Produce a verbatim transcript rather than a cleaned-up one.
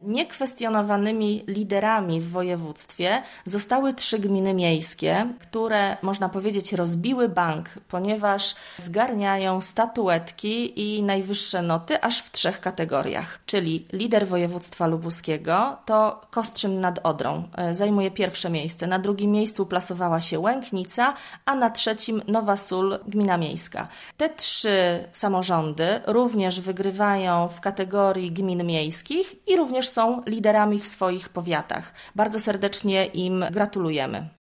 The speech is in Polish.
Niekwestionowanymi liderami w województwie zostały trzy gminy miejskie, które, można powiedzieć, rozbiły bank, ponieważ zgarniają statuetki i najwyższe noty aż w trzech kategoriach. Czyli lider województwa lubuskiego to Kostrzyn nad Odrą, zajmuje pierwsze miejsce. Na drugim miejscu uplasowała się Łęknica, a na trzecim Nowa Sól, gmina miejska. Te trzy samorządy również wygrywają w kategorii gmin miejskich i również są liderami w swoich powiatach. Bardzo serdecznie im gratulujemy.